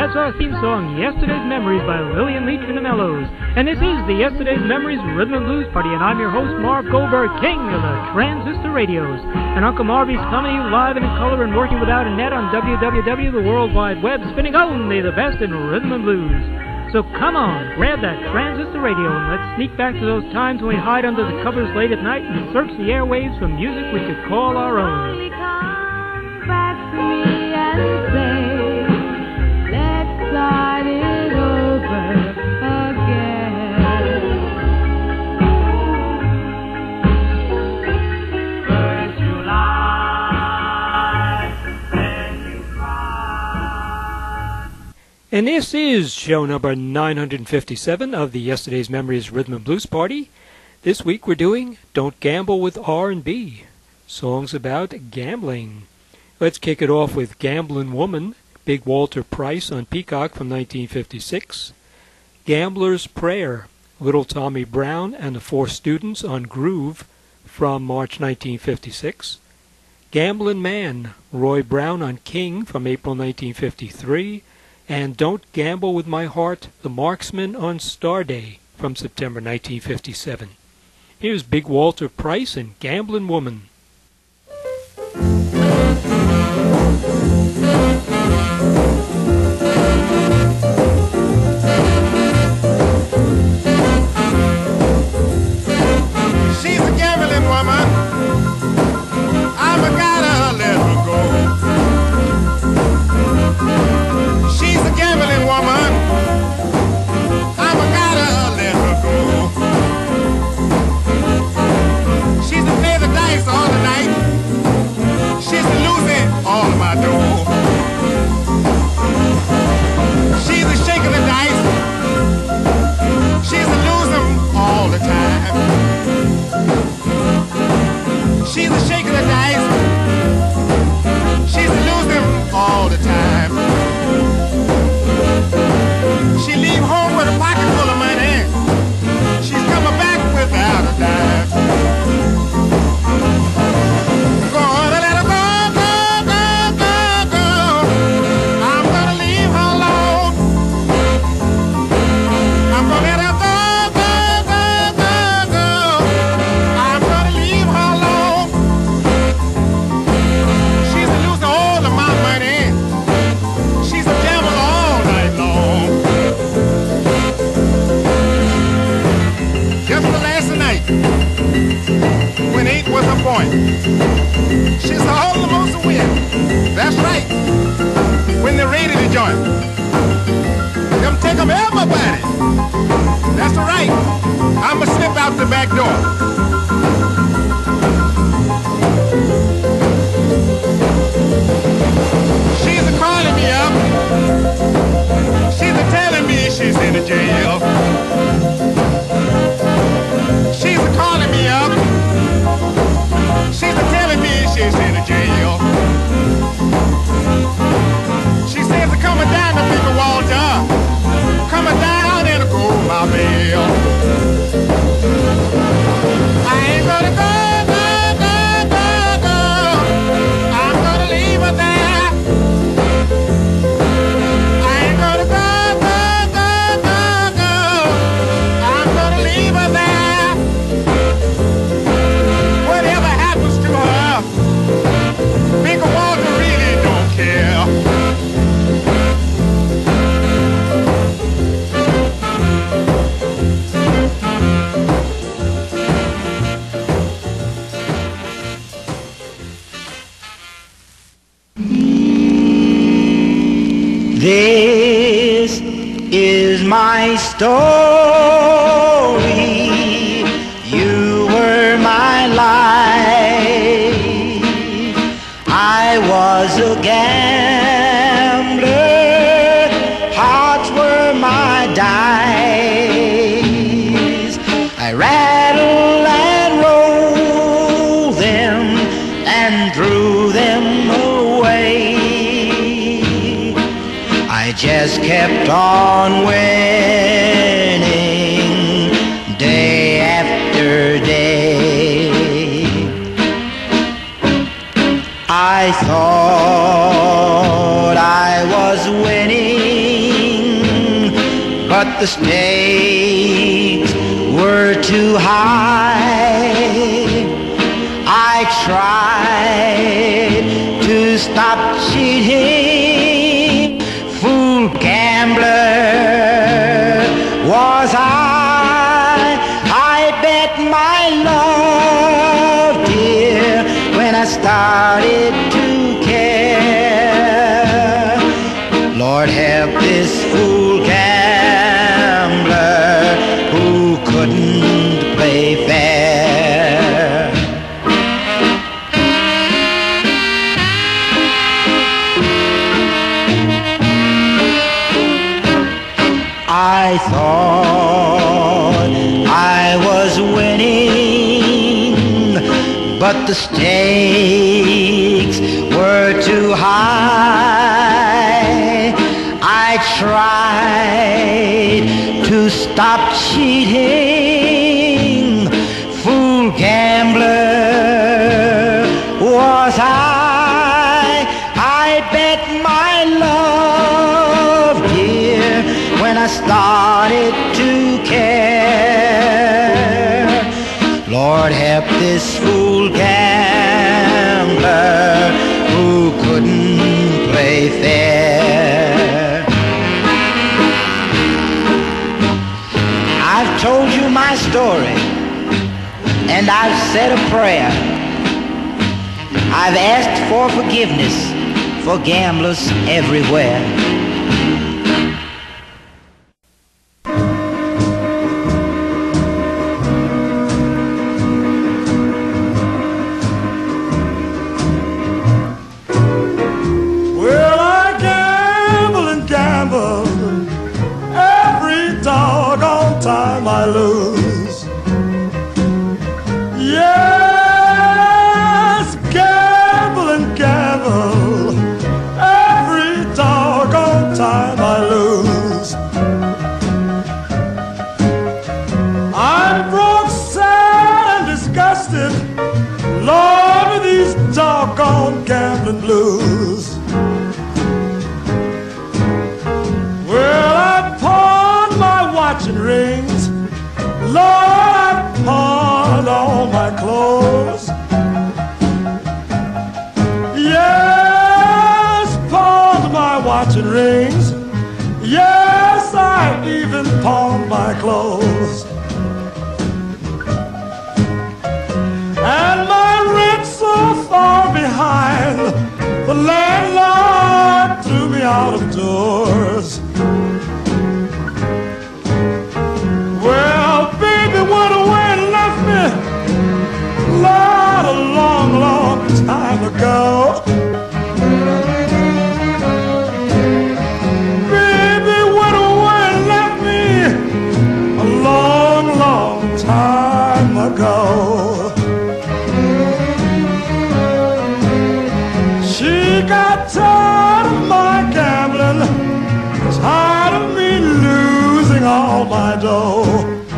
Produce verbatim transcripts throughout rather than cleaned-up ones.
That's our theme song, Yesterday's Memories by Lillian Leach and the Mellows. And this is the Yesterday's Memories Rhythm and Blues Party, and I'm your host, Marv Goldberg, king of the transistor radios. And Uncle Marvy's coming to you live and in color and working without a net on w w w dot the world wide web, spinning only the best in rhythm and blues. So come on, grab that transistor radio and let's sneak back to those times when we hide under the covers late at night and search the airwaves for music we could call our own. Come back to me and say, let's start it over again. First you lie, then you cry. And this is show number nine hundred fifty-seven of the Yesterday's Memories Rhythm and Blues Party. This week we're doing Don't Gamble with R and B, songs about gambling. Let's kick it off with Gamblin' Woman, Big Walter Price on Peacock from nineteen fifty-six. Gambler's Prayer, Little Tommy Brown and the Four Students on Groove from March nineteen fifty-six. Gamblin' Man, Roy Brown on King from April nineteen fifty-three. And Don't Gamble with My Heart, The Marksman on Star Day from September nineteen fifty-seven. Here's Big Walter Price and Gamblin' Woman. She's a gambling woman, I'm a gotta let her go. She's a gambling woman, I'm a gotta let her go. She's a play the dice all the night, she's a losing all of my dough. She's a shaking the dice, she's a losing all the time. She's a shaking the dice, she's a losing all the time. She leave home with a pocket full of money, she's coming back without a dime. Gonna let her go, go, go, go, go. I'm gonna leave her alone. I'm gonna let her go, go, go, go, go. I'm gonna leave her alone. She's a loser all of my money, she's a devil all night long. Just the last night, when eight was a point, she's almost a win. That's right. When they're ready to join, them take them everybody. That's right. I'ma slip out the back door. She's a calling me up. She's a telling me she's in the jail. She's a calling me up. She's a telling me she's in the jail. She says I'm coming down to Big Walter, coming down in a gold mobile. I ain't gonna go, go, go, go, go. I'm gonna leave her there. I ain't gonna go, go, go, go, go. I'm gonna leave her there. Whatever happens to her, Big Walter really don't care. This is my story. You were my life. I was a gambler. Hearts were my dice. I rattled and rolled them and threw them away. I just kept on winning day after day. I thought I was winning but the stakes were too high. I tried to stop cheating, fool gambler was I. I bet my love, dear, when I started to care. Lord help this fool gambler who couldn't play fair. I thought I was winning, but the stakes were too high. I tried to stop cheating, fool gambler was I. I bet my love, dear, when I started to care. Lord help this fool gambler who couldn't play fair. I've told you my story, and I've said a prayer. I've asked for forgiveness for gamblers everywhere. Well, I gamble and gamble, every doggone time I lose. Yes, gamble and gamble, every doggone time I lose. I'm broke, sad, and disgusted, Lord, with these doggone gambling blues. Well, I pawned my watch and rings, Lord, I pawned all my clothes. Yes, pawned my watch and rings, yes, I even pawned my clothes. And my rent's so far behind, the landlord threw me out of doors. Well, baby went away and left me, Lord, a long, long time ago. Baby went away and left me a long, long time ago. She got tired of my gambling, tired of me losing all my dough.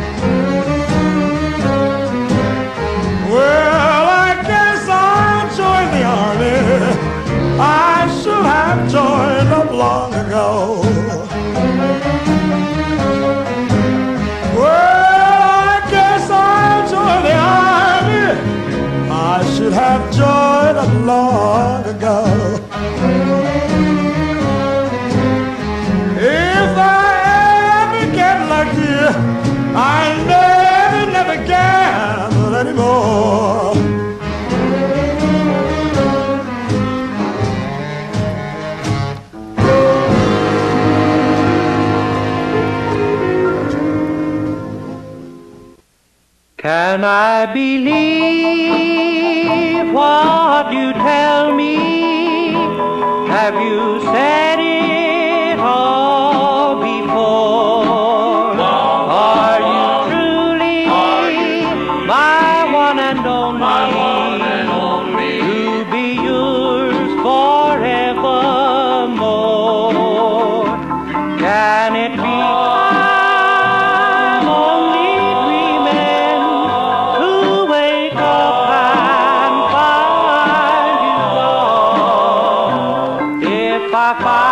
Well, I guess I'll join the army. I should have joined up long ago. Well, I guess I'll join the army. I should have joined up long ago. If I ever get lucky, I never, never gamble anymore. Can I believe what you tell me? Have you said it all before? Are you truly my one and only, to be yours forevermore? Can it be I'm only dreaming to wake up and find you gone? If I find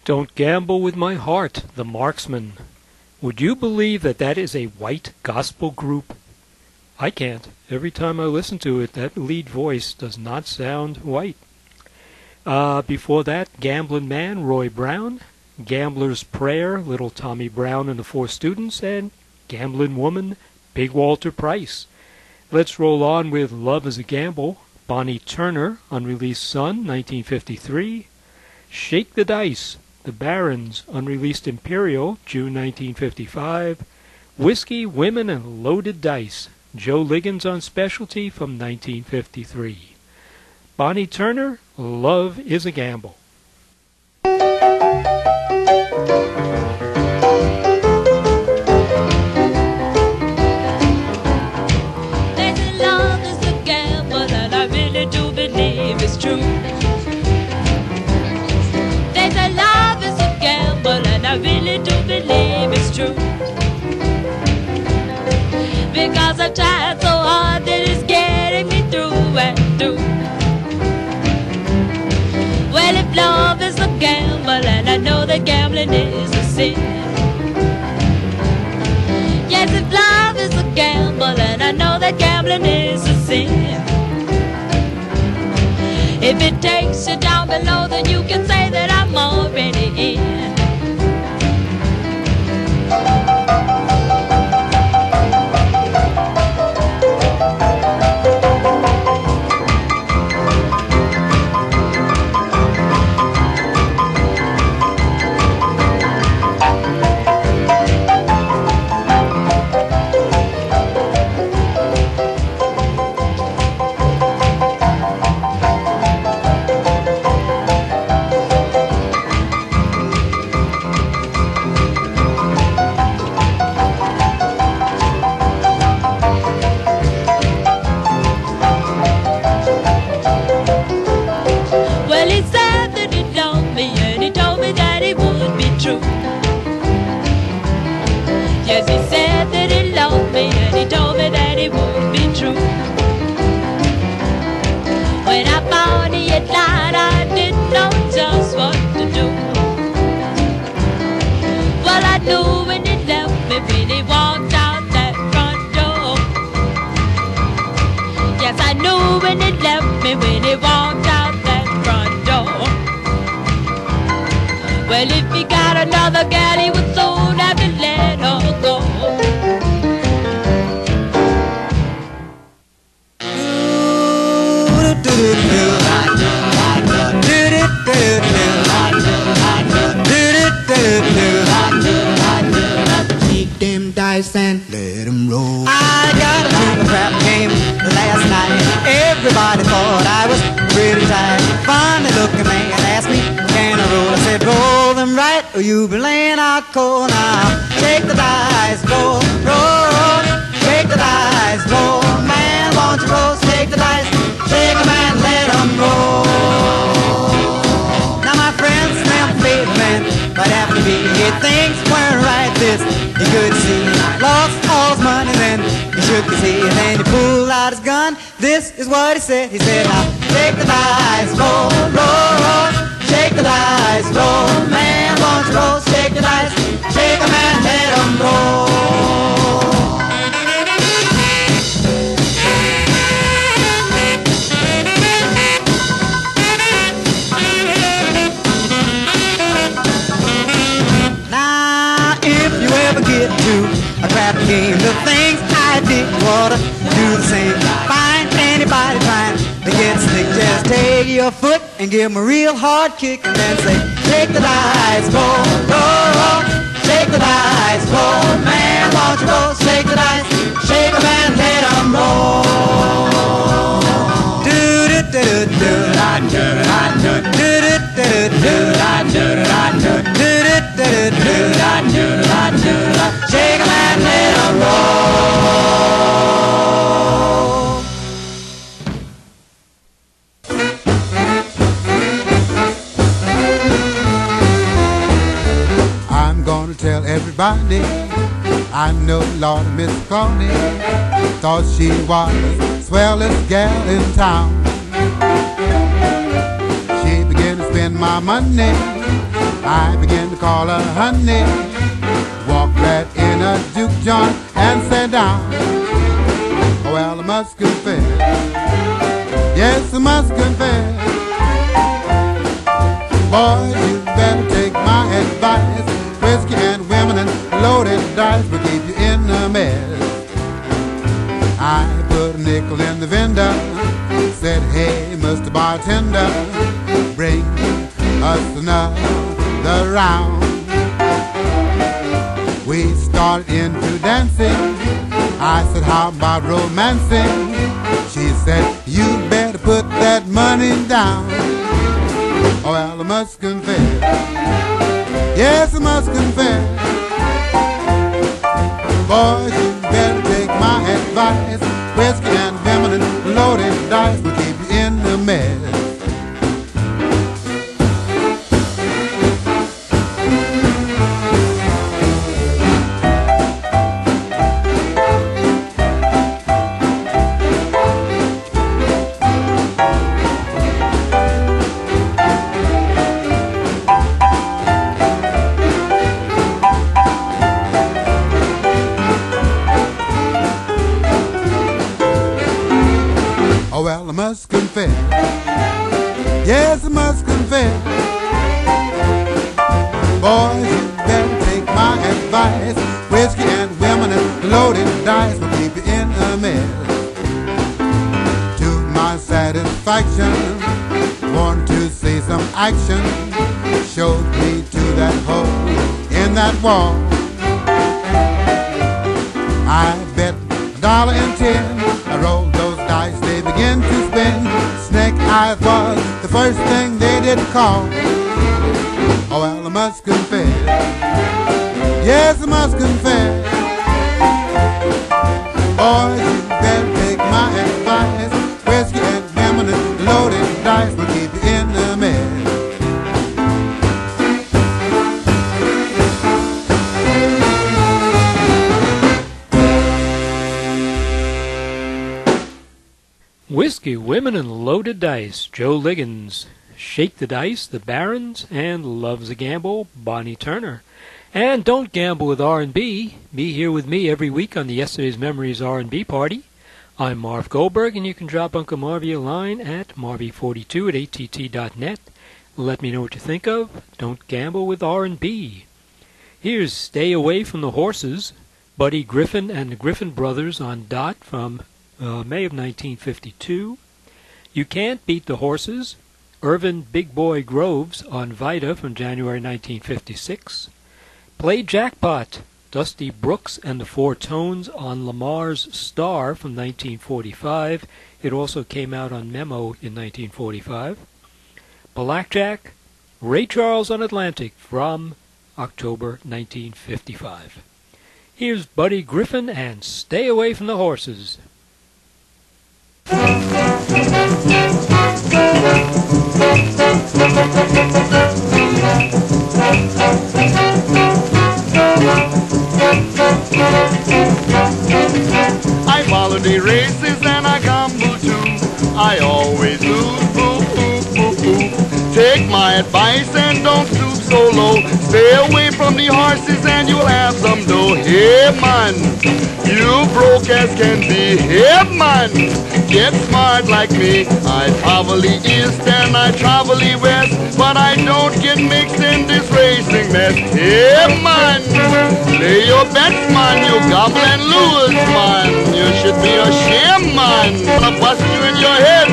Don't Gamble with My Heart, The Marksmen. Would you believe that that is a white gospel group? I can't. Every time I listen to it, that lead voice does not sound white. Uh, before that, Gamblin' Man, Roy Brown. Gambler's Prayer, Little Tommy Brown and the Four Students. And Gamblin' Woman, Big Walter Price. Let's roll on with Love is a Gamble, Bonnie Turner, Unreleased Son, nineteen fifty-three. Shake the Dice, The Barons, Unreleased Imperial, June nineteen fifty-five. Whiskey, Women, and Loaded Dice, Joe Liggins on Specialty from nineteen fifty-three. Bonnie Turner, Love is a Gamble. It's true. They say love is a gamble, and I really do believe it's true. Because I tried so hard that it's getting me through and through. Well, if love is a gamble, and I know that gambling is a sin. Yes, if love is a gamble, and I know that gambling is a sin. If it takes you down below, then you can say that I'm already in. Yes, he said that he loved me, and he told me that it would be true. When I found he had lied, I didn't know just what to do. Well, I knew when he left me, when he walked out that front door. Yes, I knew when he left me, when he walked out that front door. Well, if he got another gal, he would soon have to let her go. Take them dice and let them roll. I got into a crap game last night. Everybody thought I was pretty tight. Funny looking man asked me, can I roll? I said, roll them right or you be laying out cold now. Take the dice, roll, roll. Take the dice, roll. Man, won't you roll? Take the dice, shake 'em and let 'em roll. Now my friend Slim Bateman, right after me, he thinks we're right this. He could see, lost all his money then. He shook his head and he pulled out his gun. This is what he said. He said, now take the dice, roll, roll, roll. Shake the dice, roll. Man, won't you roll? Shake the dice, shake 'em and let 'em roll. Now, if you ever get to a crap game, the things I did ought to do the same. Find anybody trying to get slick, just take your foot and give 'em a real hard kick and then say, shake the dice, roll, roll, roll. Shake the dice, roll. Man, won't you roll? Shake the dice, shake 'em and let 'em roll. Do do do do do do do do do do do do. Shake 'em and let 'em roll. I'm gonna tell everybody I know Lord Miss Coney thought she was the swellest gal in town. She began to spend my money I began to call her honey. Walked right in a juke joint and sat down. Well, I must confess, yes, I must confess, boys, you better take my advice. Whiskey and women and loaded dice will keep you in a mess. I put a nickel in the vendor, said, hey, Mister Bartender, bring us another round. We started into dancing. I said, how about romancing? She said, you better put that money down. Oh, well, I must confess, yes, I must confess, boys, you better take my advice. Whiskey and women and loaded dice will keep you in a mess. Oh, well, I must confess, yes, I must confess, boys, you better take my advice. Whiskey and women and loaded dice will keep you in a mess. To my satisfaction, want to see some action, showed me to that hole in that wall. I bet a dollar and ten, I rolled those dice, they began to spin. Snake eyes was the first thing they did call. Oh, well, I must confess, yes, I must confess, boys, you better take my advice. Whiskey and women and loaded dice will keep you in a mess. Whiskey, Women, and Loaded Dice, Joe Liggins. Shake the Dice, The Barons, and Love's a Gamble, Bonnie Turner. And Don't Gamble with R and B. Be here with me every week on the Yesterday's Memories R and B Party. I'm Marv Goldberg, and you can drop Uncle Marvy a line at marvy forty-two at A T T dot net. Let me know what you think of Don't Gamble with R and B. Here's Stay Away from the Horses, Buddy Griffin and the Griffin Brothers on Dot from uh, May of nineteen fifty-two. You Can't Beat the Horses, Irvin Big Boy Groves on Vita from January nineteen fifty-six. Play Jackpot, Dusty Brooks and the Four Tones on Lamar's Star from nineteen forty-five. It also came out on Memo in nineteen forty-five. Blackjack, Ray Charles on Atlantic from October nineteen fifty-five. Here's Buddy Griffin and Stay Away from the Horses. I follow the races and I gamble too. I always lose, boo, boo, boo, boo. Take my advice and don't stoop so low. Stay away from the horses and you'll have some dough. Hey man, you broke as can be. Hey man, get smart like me. I travel the east and I travel the west, but I don't get mixed in this racing mess. Hey man, lay your bets man, you gamble and lose man. You should be ashamed man, I'm gonna bust you in your head.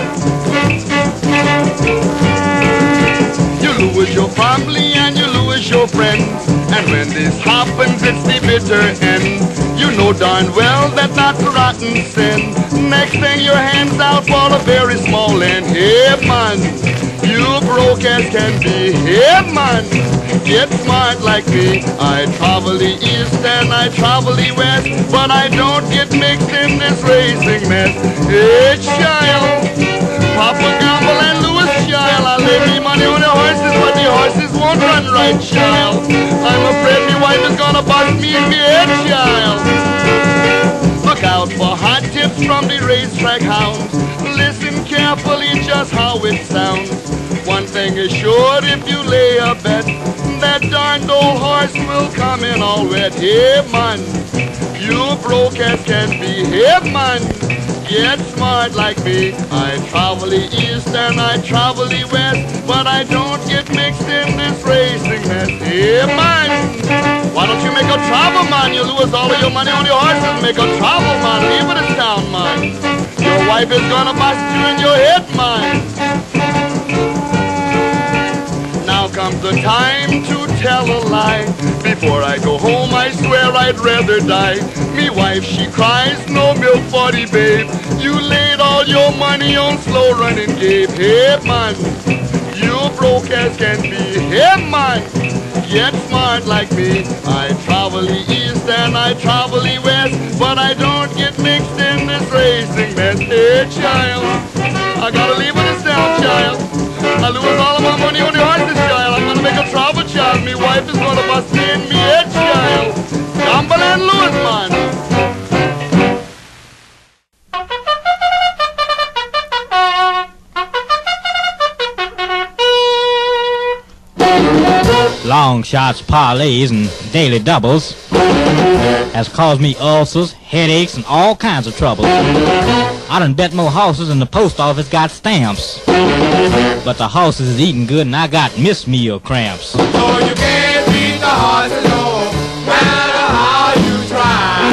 You lose your family and you lose your friends, and when this happens it's the bitter end. You know darn well that that's a rotten sin. Next thing your hands out for a very small end. Hey man, you broke as can be. Hey man, get smart like me. I travel the east and I travel the west, but I don't get mixed in this racing mess. Hey child, Papa gamble and Louis child. I lay me money on the horses, but the horses won't run right, child. I'm afraid my wife is gonna bust me in the head, child. Look out for hot tips from the racetrack hounds. Listen carefully just how it sounds. One thing is sure, if you lay a bet, that darned old horse will come in all wet. Hey man, you broke as can be. Hey man, get smart like me. I travel the east and I travel the west, but I don't get mixed in this racing mess. Hey man, why don't you make a travel man? You lose all of your money on your horses. Make a travel man, leave it this town man. Your wife is gonna bust you in your head man. Now comes the time to tell a lie. Before I go home, I swear I'd rather die. Me wife, she cries, no milk for the babe. You laid all your money on slow running Gabe. Hey man, you broke as can be. Hey man, get smart like me. I travel the east and I travel the west, but I don't get mixed in this racing mess. Hey child, I gotta leave with this down, child. I lose all of my money on the horses, child. I'm gonna make a travel child. Me wife is gonna bust me in me head, child. Gamble and lose, man. Long shots, parlays, and daily doubles has caused me ulcers, headaches, and all kinds of trouble. I done bet more horses than the post office got stamps. But the horses is eating good and I got miss meal cramps. So you can't beat the horses no matter how you try.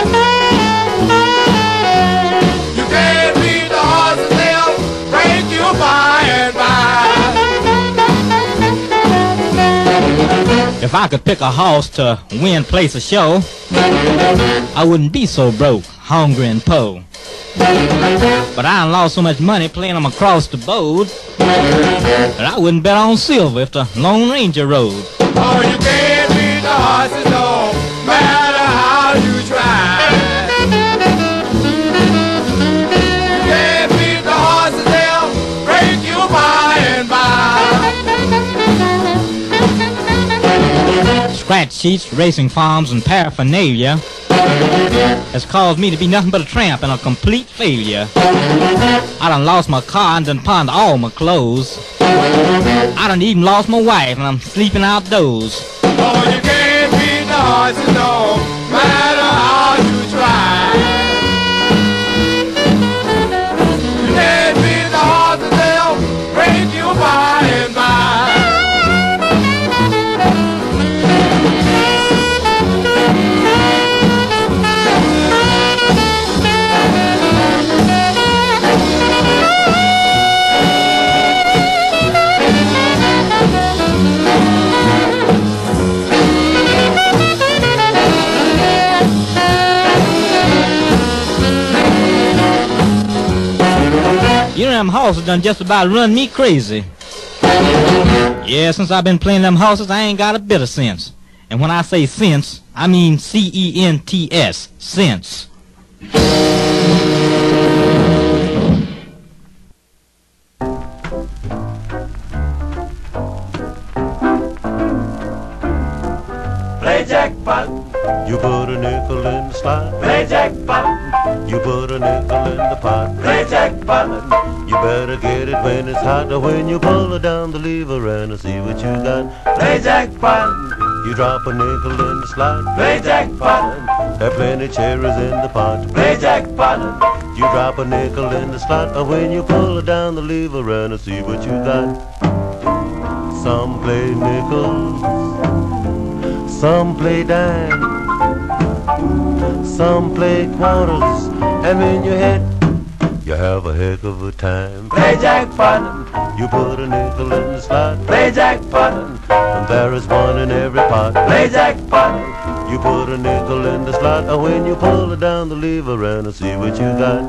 You can't beat the horses, they'll break you by and by. If I could pick a horse to win place a show, I wouldn't be so broke, hungry and poor. But I done lost so much money playing them across the board that I wouldn't bet on silver if the Lone Ranger rode. Oh, you can't beat the horses no matter how you try. You can't beat the horses, they'll break you by and by. Scratch sheets, racing farms, and paraphernalia has caused me to be nothing but a tramp and a complete failure. I done lost my car and done pawned all my clothes. I done even lost my wife and I'm sleeping outdoors. Oh, you can't beat the horses no matter how you try. You can't beat the horses, they'll break you by and by. You know them horses done just about run me crazy. Yeah, since I've been playing them horses, I ain't got a bit of sense. And when I say sense, I mean C E N T S, sense. Play jackpot. You put a nickel in the slot. Play jackpot. You put a nickel in the pot. Play jackpot. You better get it when it's hot, or when you pull it down the lever and see what you got. Play jackpot. You drop a nickel in the slot. Play jackpot. There are plenty cherries in the pot. Play jackpot. You drop a nickel in the slot, or when you pull it down the lever and see what you got. Some play nickels, some play dimes, some play quarters, and when you hit, you have a heck of a time. Play jackpot. You put a nickel in the slot. Play jackpot. And there is one in every pot. Play jackpot. You put a nickel in the slot, or when you pull it down the lever and see what you got.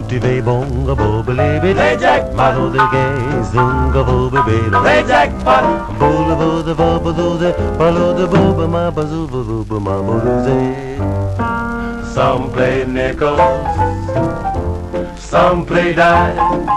booty bay bonga boba baby. Play jackpot. Malo de gay zunga boba baby. Play jackpot. Bola boda boba doze, follow the boba ma bazuba boba ma boluze. Some play nickels, some play dimes,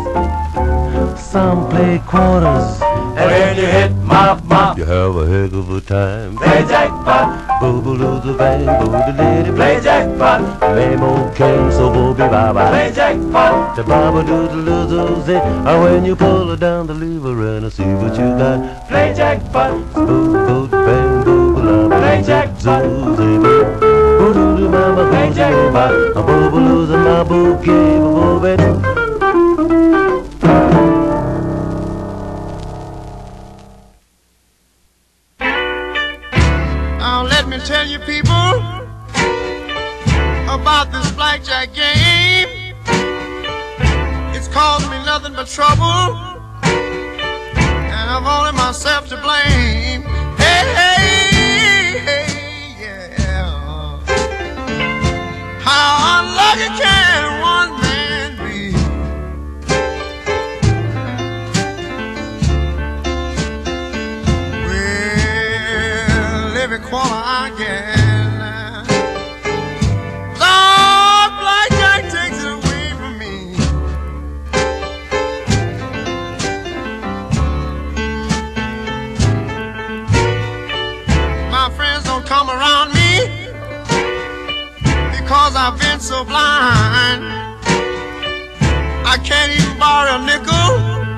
some play quarters, and when you hit mop mop, you have a heck of a time. Play jackpot. Boba lose the bang, boba lady. Play jackpot. Name old king, so boba baba. Play jackpot. The baba do the lose it, and when you pull her down the lever and I see what you got. Play jackpot. Boop boop bang boba la. Play jackpot. Play jackpot. A boba lose my bouquet, boba. Tell you people about this blackjack game. It's caused me nothing but trouble, and I've only myself to blame. Hey, hey, hey, yeah. How unlucky can one man be? Well, every quarter I get, Lord, blackjack takes it away from me. My friends don't come around me because I've been so blind. I can't even borrow a nickel.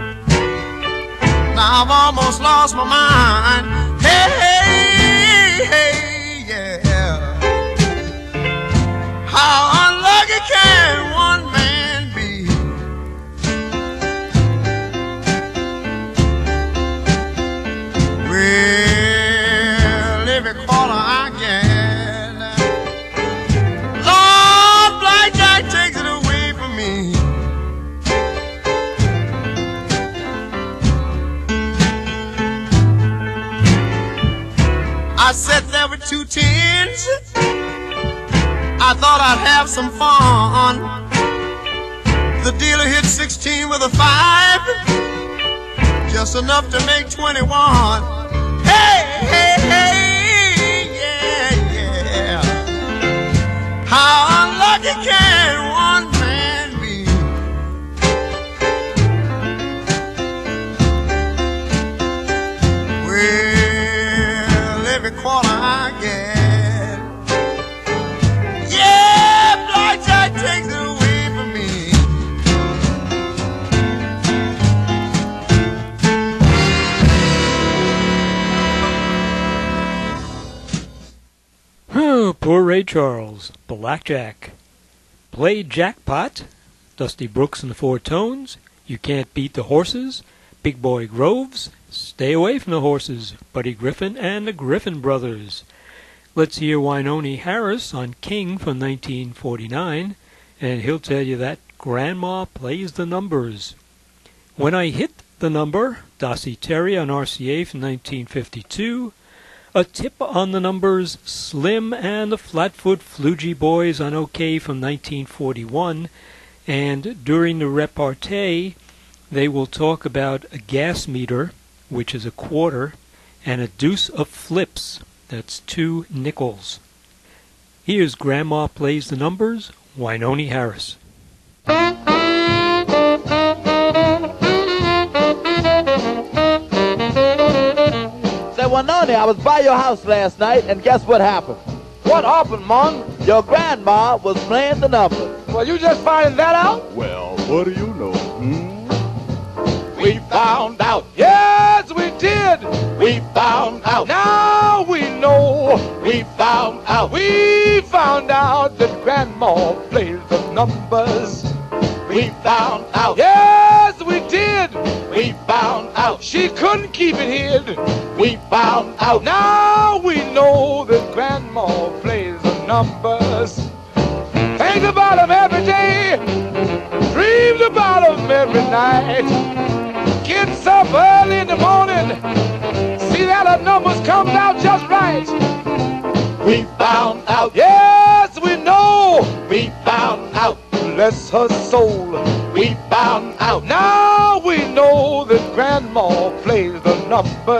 Now I've almost lost my mind. Hey, hey, hey, yeah. How unlucky can one man be? Well, every quarter I get, Lord, blackjack takes it away from me. I sat there with two tens. I thought I'd have some fun. The dealer hit sixteen with a five, just enough to make twenty-one. Hey, hey, hey, yeah, yeah. How unlucky can one man be? Well, every quarter I get, takes it away from me. Oh, poor Ray Charles. Blackjack. Play Jackpot. Dusty Brooks and the Four Tones. You Can't Beat the Horses. Big Boy Groves. Stay Away from the Horses. Buddy Griffin and the Griffin Brothers. Let's hear Wynonie Harris on King from nineteen forty-nine. And he'll tell you that Grandma Plays the Numbers. When I Hit the Number, Dossie Terry on R C A from nineteen fifty-two. A Tip on the Numbers, Slim and the Flatfoot Flugie Boys on OK from nineteen forty-one. And during the repartee, they will talk about a gas meter, which is a quarter, and a deuce of flips, that's two nickels. Here's Grandma Plays the Numbers, Wynonie Harris. Say, Wynonie, I was by your house last night, and guess what happened? What happened, Mom? Your grandma was playing the numbers. Well, you just finding that out? Well, what do you know? Hmm? We found out. Yes, we did. We found out. Now we know. We found out. We found out that Grandma plays the numbers. We found out. Yes, we did. We found out. She couldn't keep it hid. We found out. Now we know that Grandma plays the numbers. Thinks about them every day. Dreams about them every night. Gets up early in the morning, see that her numbers comes out just right. We found out. Yes, we know. We found out. bless her soul. We found out. Now we know that Grandma plays the number.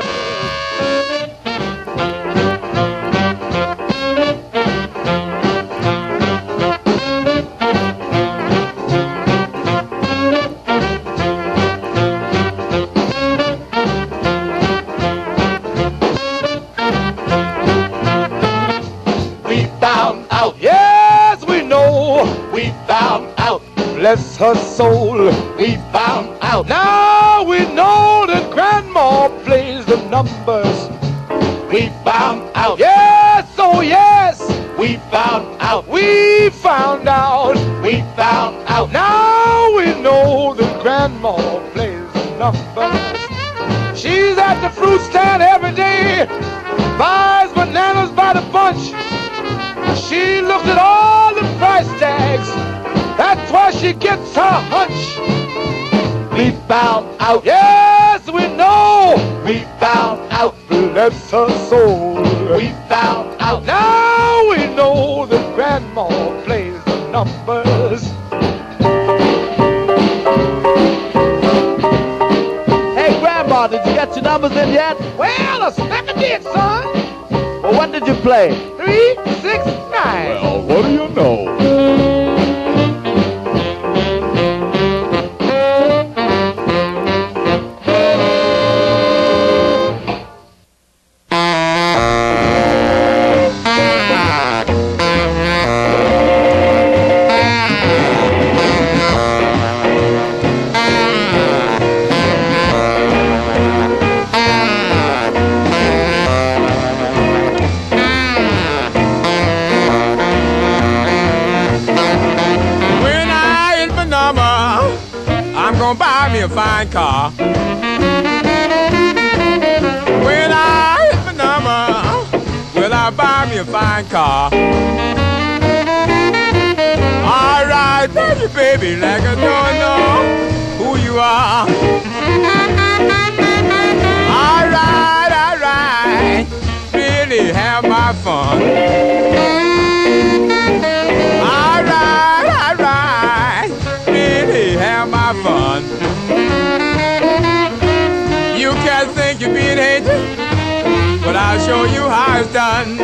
Bless her soul, we found out. Now we know that Grandma plays the numbers. We found out. Yes, oh yes, we found out. We found out. We found out. Now we know that Grandma plays the numbers. She's at the fruit stand every day, buys bananas by the bunch. She looks at all the price tags. That's why she gets her hunch. We found out. Yes, we know. We found out. Bless her soul. We found out. Now we know that Grandma plays the numbers. Hey, Grandma, did you get your numbers in yet? Well, I smack a did, son. Well, what did you play? Three, six, nine. Well, what do you know? Buy me a fine car. When I hit the number, will I buy me a fine car? All right, baby, baby, like I don't know who you are. All right, all right, really have my fun. All right, all right, really have my fun. You can't think you're being hated, but I'll show you how it's done.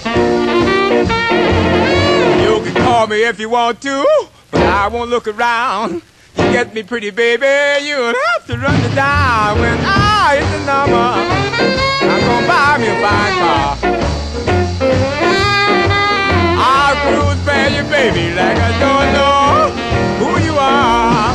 You can call me if you want to, but I won't look around. You get me pretty, baby, you'll have to run it down. When I hit the number, I'm gonna buy me a fine car. I'll cruise by you, baby, like I don't know who you are.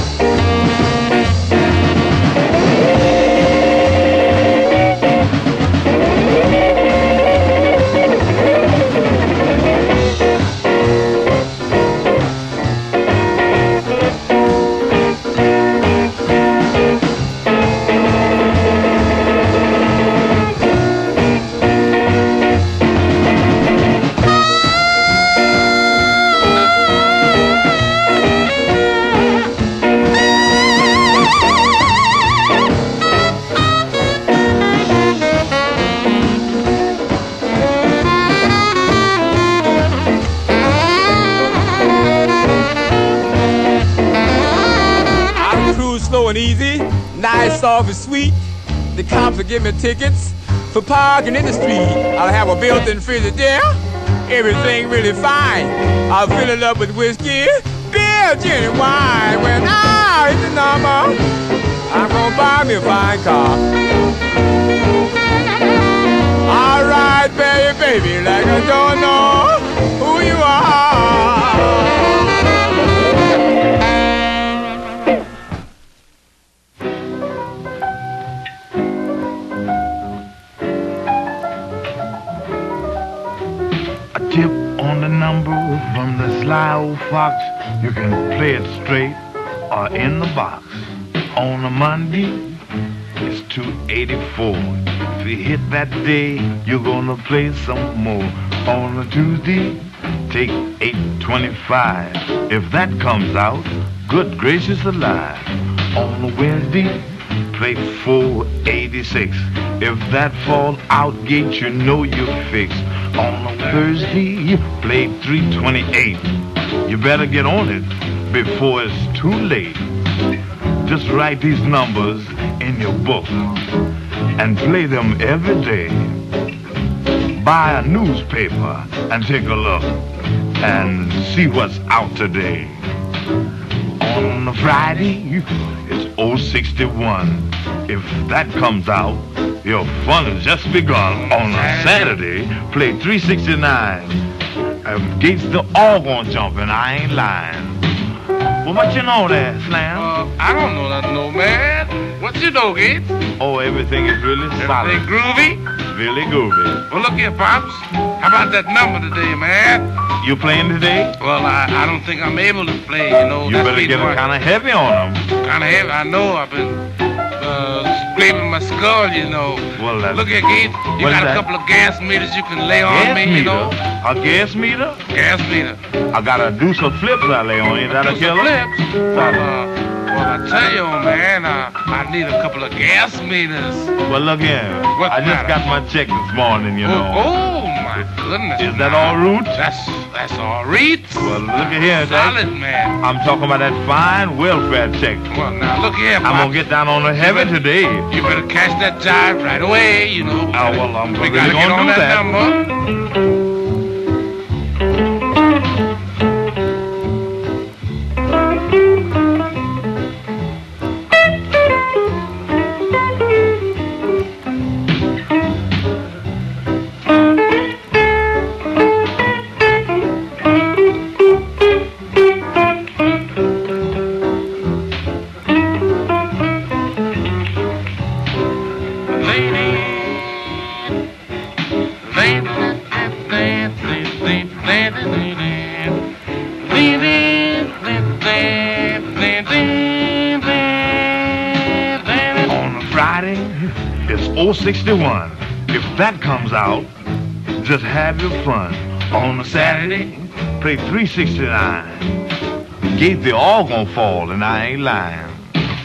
Easy, nice, soft, and sweet. The cops will give me tickets for parking in the street. I'll have a built-in Frigidaire, everything really fine. I'll fill it up with whiskey, beer, gin, and wine. When I hit the number, I'm gonna buy me a fine car. All right, baby, baby, like I don't know who you are. Tip on the number from the sly old fox. You can play it straight or in the box. On a Monday, it's two eighty-four. If you hit that day, you're gonna play some more. On a Tuesday, take eight twenty-five. If that comes out, good gracious alive. On a Wednesday, play four eighty-six. If that falls out gate, you know you're fixed. On a Thursday, you play three twenty-eight. You better get on it, before it's too late. Just write these numbers in your book and play them every day. Buy a newspaper and take a look and see what's out today. On a Friday, it's oh sixty-one. If that comes out, your fun has just begun. On a Saturday, play three sixty-nine. Um, Gates, the all gonna jump, and I ain't lying. Well, what you know there, Slam? Uh, I don't know nothing, no man. What you know, Gates? Oh, everything is really solid. Everything groovy? Really groovy. Well, look here, Pops. How about that number today, man? You playing today? Well, I, I don't think I'm able to play, you know. You better get kind of heavy on them. Kind of heavy? I know. I've been uh, scraping my skull, you know. Well, that's... Look here, Gates. You got a that? couple of gas meters you can lay gas on me, meter? you know. A gas meter? Gas meter. I got a deuce of flips I lay on. Is that a killer? Flips? Well, uh, well, I tell you, man, uh, I need a couple of gas meters. Well, look here. What's I just matter? got my check this morning, you oh, know. Oh, my goodness. Is that all root? That's that's all right. Well, look at here, Solid, Dad. man. I'm talking about that fine welfare check. Well, now, look here, I'm going to get down on the heavy better, today. You better catch that jive right away, you know. Oh, well, I'm we really gotta going get to on do that, that. number. sixty-one. If that comes out, just have your fun. On a Saturday, play three sixty-nine. Gate, they all gonna fall, and I ain't lying.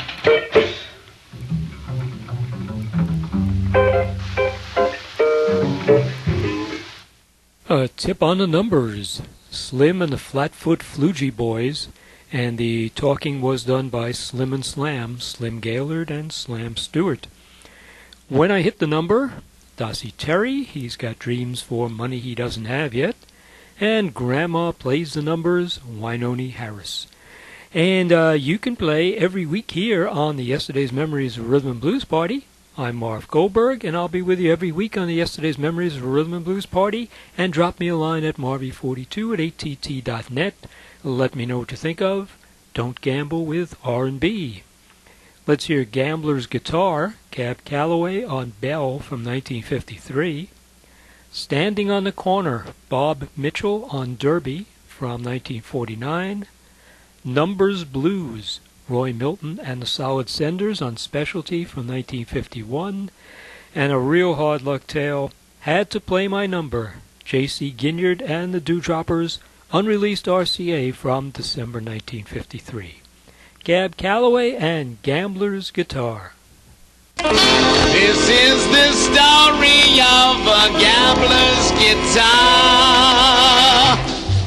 A tip on the numbers. Slim and the Flatfoot Flugey Boys, and the talking was done by Slim and Slam, Slim Gaylord and Slam Stewart. When I hit the number, Dossie Terry, he's got dreams for money he doesn't have yet, and Grandma plays the numbers, Wynoni Harris. And uh, you can play every week here on the Yesterday's Memories Rhythm and Blues Party. I'm Marv Goldberg, and I'll be with you every week on the Yesterday's Memories Rhythm and Blues Party, and drop me a line at marvy forty-two at A T T dot net. Let me know what you think of Don't Gamble with R and B. Let's hear Gambler's Guitar, Cab Calloway on Bell from nineteen fifty-three. Standing on the Corner, Bob Mitchell on Derby from nineteen forty-nine. Numbers Blues, Roy Milton and the Solid Senders on Specialty from nineteen fifty-one. And a real hard luck tale, Had to Play My Number, J C Ginyard and the Dewdroppers, unreleased R C A from December nineteen fifty-three. Cab Calloway and Gambler's Guitar. This is the story of a gambler's guitar.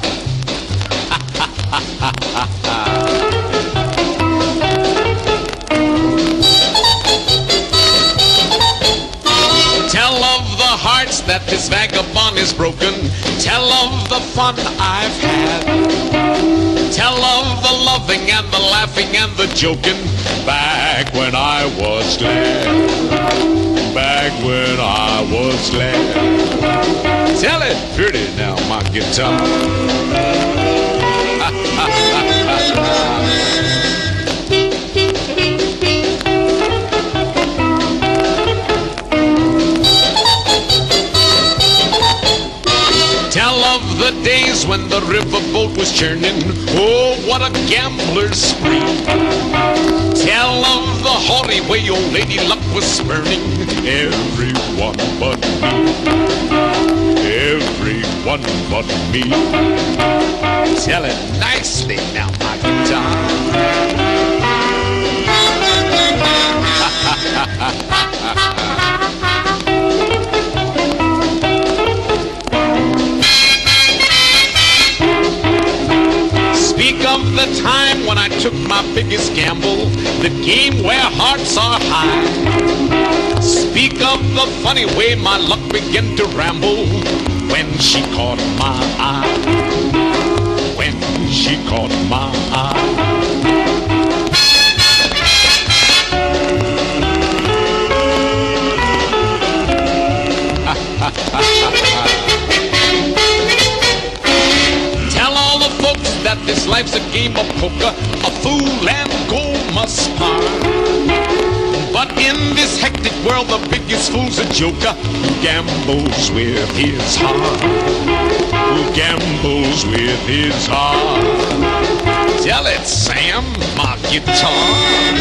Tell of the hearts that this vagabond is broken. Tell of the fun I've had. Tell of the loving and the laughing and the joking. Back when I was glad. Back when I was glad. Tell it pretty now, my guitar. Tell of the days when the riverboat was churning. Oh, what a gambler's spree. Tell of the haughty way old Lady Luck was spurning everyone but me. Everyone but me. Tell it nicely now, my guitar. Speak of the time biggest gamble, the game where hearts are high. Speak of the funny way my luck began to ramble when she caught my eye. When she caught my eye. Tell all the folks that this life's a game of poker, a fool and gold must part. But in this hectic world, the biggest fool's a joker who gambles with his heart. Who gambles with his heart. Tell it, Sam, my guitar.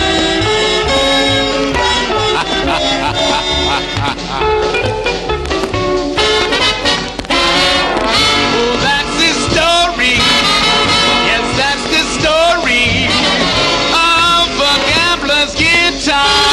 Oh, that's the story. Yes, that's the story of a gambler's guitar.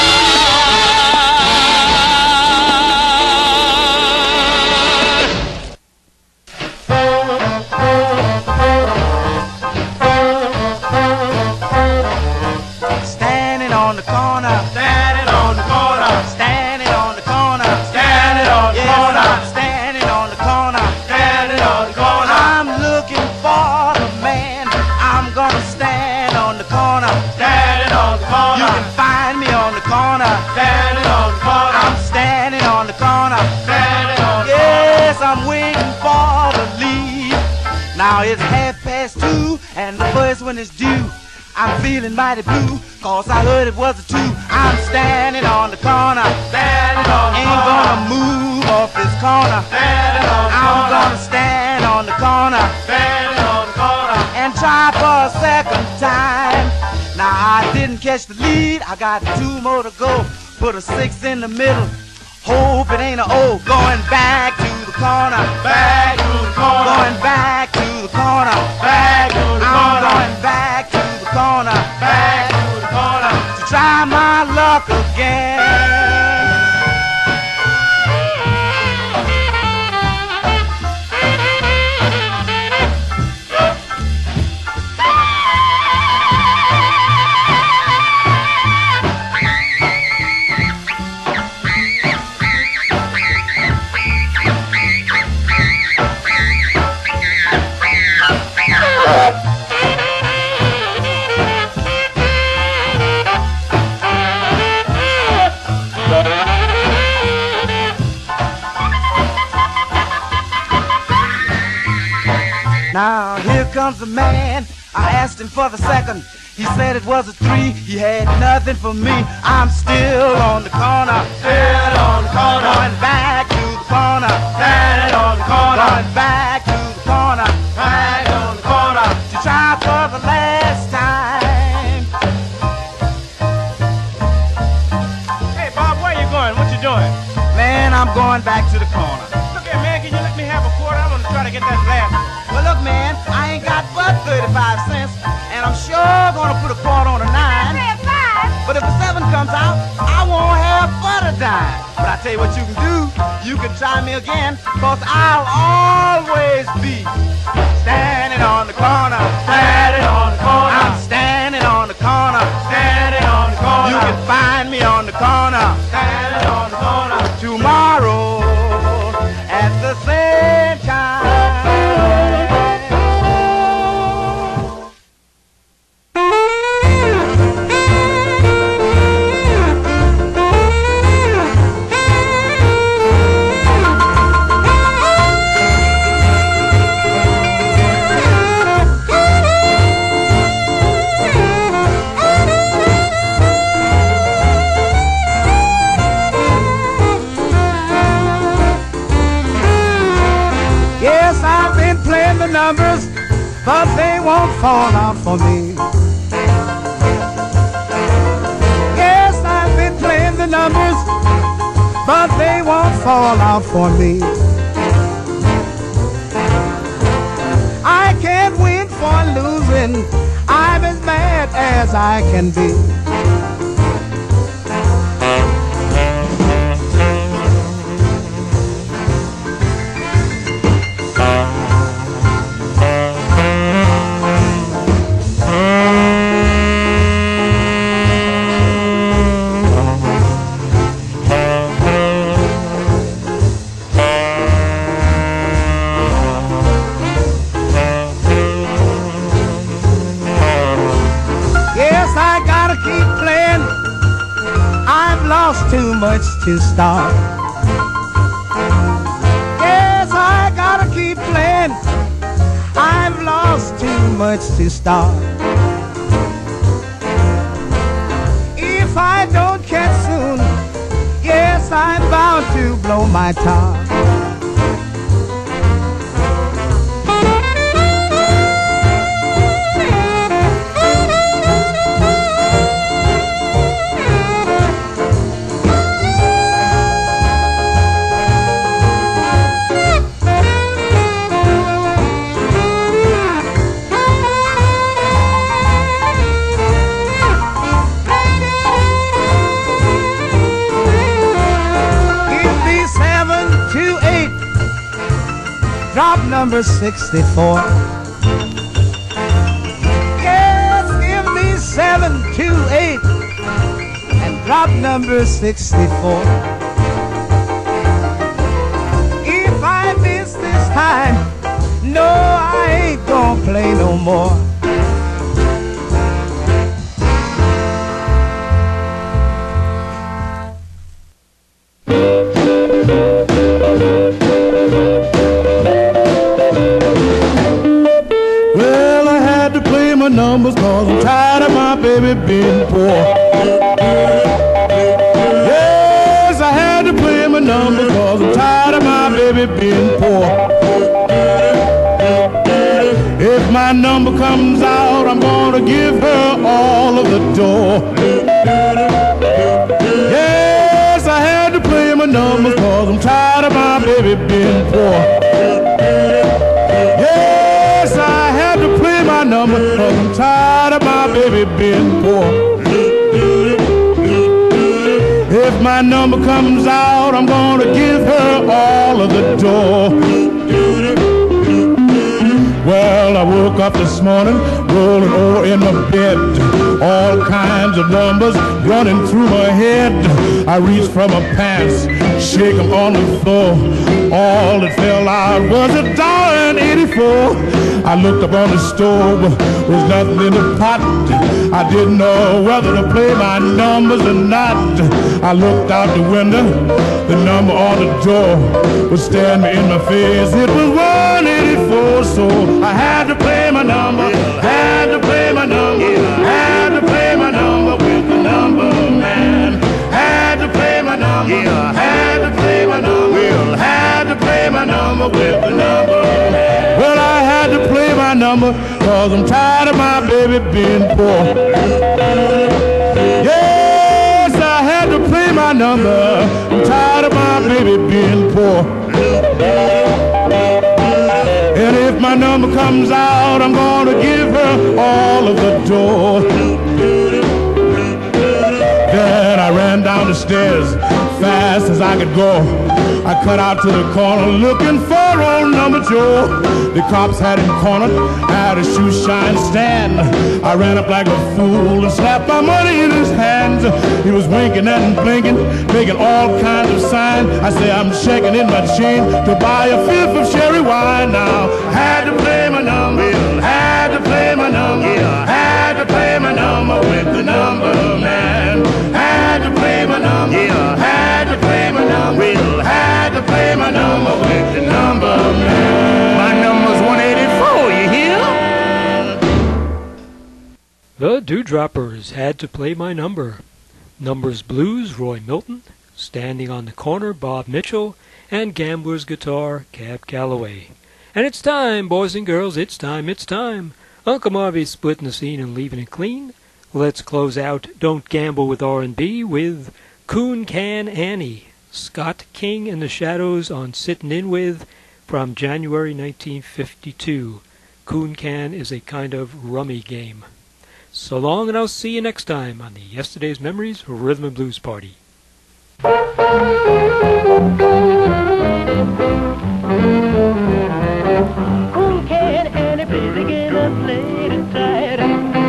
Standing on the corner, standing on the corner, standing on the corner, standing on the corner, I'm standing on the corner, standing on the corner. I'm looking for the man. I'm gonna stand on the corner, standing on the corner. You can find me on the corner, standing on the corner. I'm standing on the corner, standing on the corner. Yes, I'm waiting for the lead. Now it's half past two, and the first one is due. I'm feeling mighty blue, cause I heard it was a two. I'm standing on the corner, standing on the Ain't corner. Gonna move off this corner, standing on the I'm corner. Gonna stand on the corner, standing on the corner, and try for a second time. Now I didn't catch the lead, I got two more to go. Put a six in the middle, hope it ain't a O. Going back to the corner, back to the corner, going back to the corner, back to the corner. I'm going back to the corner, back to the corner, to try my luck again. Now here comes the man, I asked him for the second. He said it was a three, he had nothing for me. I'm still on the corner, still on the corner, going back to the corner, standing on the corner, going back to the corner, back on the corner, to try for the last time. Hey, Bob, where you going? What you doing? Man, I'm going back to the corner. Look here, man, can you let me have a quarter? I'm gonna try to get that last. Well, look, man, I ain't got but thirty-five cents, and I'm sure gonna put a quarter on a nine. But if a seven comes out, I won't have but a dime. But I tell you what you can do, you can try me again, cause I'll always be standing on the corner, standing on the corner. I'm standing on the corner, standing on the corner. You can find me on the corner, standing on the corner, tomorrow at the same time. Numbers, but they won't fall out for me. Yes, I've been playing the numbers, but they won't fall out for me. I can't win for losing, I'm as mad as I can be. I gotta keep playing. I've lost too much to start. Yes, I gotta keep playing. I've lost too much to start. If I don't catch soon, yes, I'm bound to blow my top. Drop number sixty-four. Yes, give me seven, two, eight, and drop number sixty-four. If I miss this time, no, I ain't gonna play no more. Numbers, cause I'm tired of my baby being poor. Yes, I had to play my numbers, cause I'm tired of my baby being poor. If my number comes out, I'm gonna give her all of the door. Yes, I had to play my numbers, cause I'm tired of my baby being poor. Yes, I had to play my number, cause I'm tired of my baby being poor. If my number comes out, I'm gonna give her all of the door. Well, I woke up this morning, rolling over in my bed, all kinds of numbers running through my head. I reached for my pants, shake them on the floor. All that fell out was a dollar and eighty-four. I looked up on the stove, there's nothing in the pot. I didn't know whether to play my numbers or not. I looked out the window, the number on the door was staring me in my face. It was one eighty-four, so I had to play my number, had to play my number, had to play my number with the number man. Had to play my number, had to play my number, had to play my number with the number man. Well, I had to play my number, cause I'm tired of my baby being poor. Yes, I had to play my number, I'm tired of my baby being poor. And if my number comes out, I'm gonna give her all of the door. Then I ran down the stairs fast as I could go. I cut out to the corner looking for old number Joe. The cops had him cornered at a shoe shine stand. I ran up like a fool and slapped my money in his hands. He was winking and blinking, making all kinds of signs. I say I'm checking in my chain to buy a fifth of sherry wine now. Had to play my number, had to play my number, had to play my number with the number man. Had to play my number, had to play my number, had to play my number with the number man. My number's one eighty-four, you hear? The Dewdroppers Had to Play My Number. Numbers Blues, Roy Milton. Standing on the Corner, Bob Mitchell. And Gambler's Guitar, Cab Calloway. And it's time, boys and girls, it's time, it's time. Uncle Marvy's splitting the scene and leaving it clean. Let's close out Don't Gamble with R and B with Coon Can Annie. Scott King and the Shadows on Sittin' In With from January nineteen fifty-two. Coon Can is a kind of rummy game. So long, and I'll see you next time on the Yesterday's Memories Rhythm and Blues Party. Coon Can Annie, baby, get up late and tired.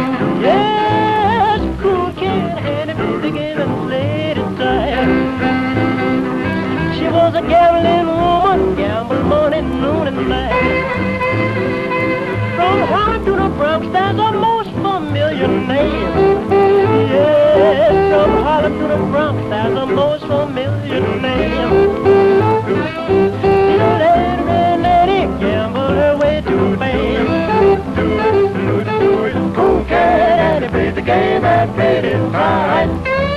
Yes, Coon Can Annie, baby, get up late and tired. She was a gambling woman, gambled morning, noon, and night. From Harlem to the Bronx, there's a most familiar name. played it fine.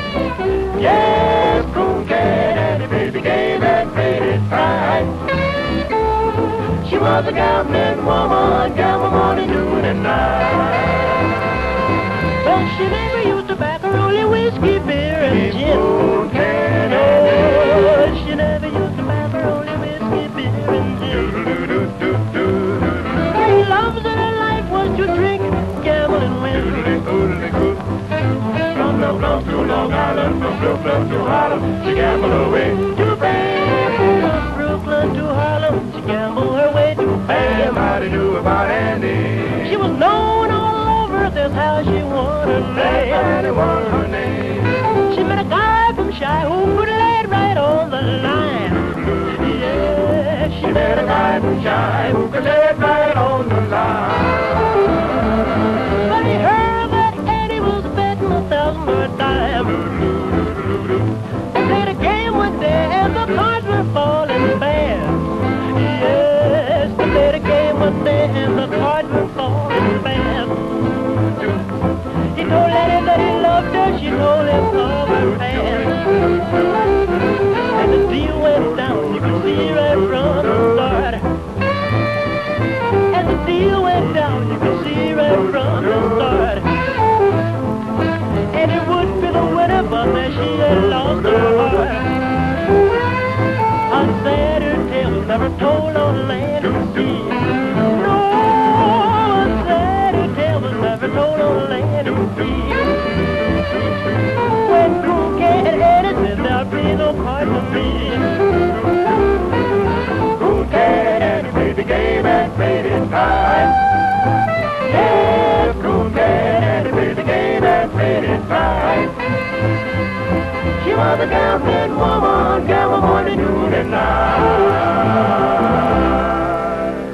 Yes, Coon Cat Annie played the game and played it fine. She was a gambling woman, gamble morning, noon, and night. But she never used tobacco, only whiskey, beer, and gin. Coon Cat Annie. She never used tobacco, only whiskey, beer, and gin. Her loves in her life was to drink, gamble, and win. From the Bronx to Long Island, from Brooklyn to Harlem, she gambled her way to fame. From Brooklyn to Harlem, she gambled her way to fame. Everybody knew about Annie. She was known all over this house. She won her name. Annie won her name. She met a guy from Chi who could lay it right on the line. Yeah, she met a guy from Chi who could lay it right on the line. But he heard that Annie was betting a thousand or a dime. They played a game one day and the cards were falling fast. Yes, they played a game one day and the cards were falling fast. He told Annie that he loved her, she told him of her past. And the deal went down, you could see right from the start. And the deal went down, you could see right from the start. And it would be the winner, but then she had lost her heart. Unsaid tale was never told on land or sea. No, unsaid tale was never told on land or sea. When Coon Cat Annie said there'll be no part for me. Coon Cat Annie played the game and played it fine. Yes, Coon Cat Annie played the game and played it fine. She was a gambling woman, gamble morning, noon, and night.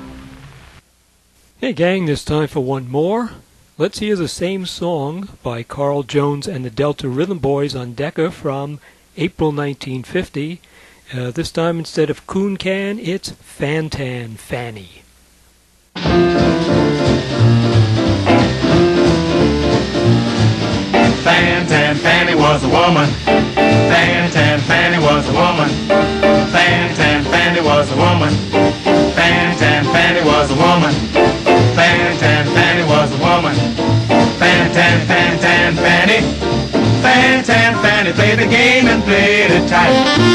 Hey gang, this time for one more. Let's hear the same song by Carl Jones and the Delta Rhythm Boys on Decca from April nineteen fifty. Uh, this time instead of Coon Can, it's Fantan Fanny. Fantan Fanny was a woman. Fantan Fanny was a woman. Fantan Fanny was a woman. Fantan Fanny was a woman. Fantan Fanny was a woman. Fantan Fantan Fanny. Fantan Fanny played the game and played it tight.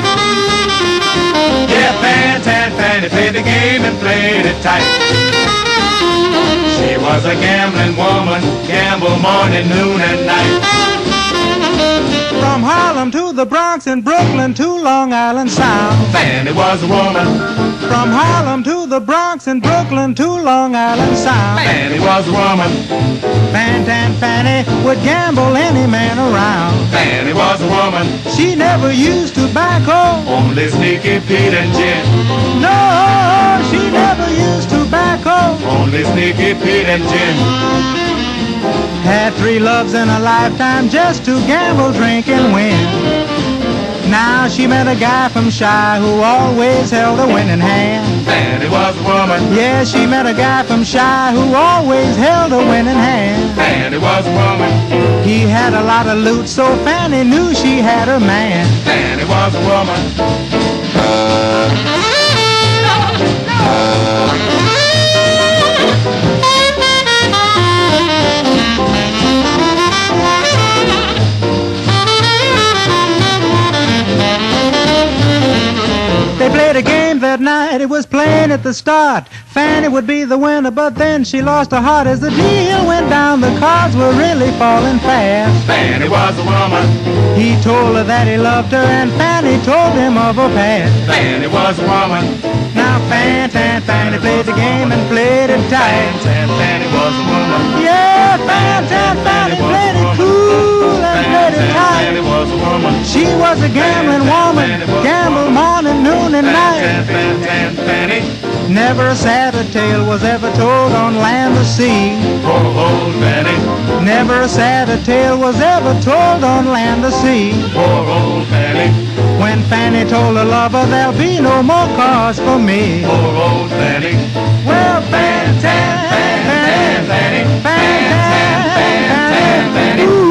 Yeah, Fantan Fanny played the game and played it tight. She was a gambling woman, gamble morning, noon, and night. From Harlem to the Bronx and Brooklyn to Long Island Sound. Fanny was a woman. From Harlem to the Bronx and Brooklyn to Long Island Sound. Fanny was a woman. Fantan Fanny would gamble any man around. Fanny was a woman. She never used tobacco, only Sneaky Pete and gin. No, she never used tobacco, only Sneaky Pete and gin. Had three loves in a lifetime just to gamble, drink, and win. Now she met a guy from Chi who always held a winning hand. Fanny was a woman. Yeah, she met a guy from Chi who always held a winning hand. Fanny was a woman. He had a lot of loot, so Fanny knew she had her man. Fanny was a woman. They played a game that night, it was plain at the start. Fanny would be the winner, but then she lost her heart. As the deal went down, the cards were really falling fast. Fanny was a woman. He told her that he loved her, and Fanny told him of her past. Fanny was a woman. Now Fantan Fanny played the game and played it tight. Fantan Fanny was a woman. Yeah, Fantan Fanny played it cool and played it tight. Fanny was a woman. She was a gambling woman, gambled morning, noon, and night. Fantan Fanny. Never a sadder tale was ever told on land or sea. Poor old Fanny. Never a sadder tale was ever told on land or sea. Poor old Fanny. When Fanny told her lover there'll be no more cars for me. Poor old Fanny. Well, Fantan, Fantan, Fanny, Fantan, Fantan, Fanny.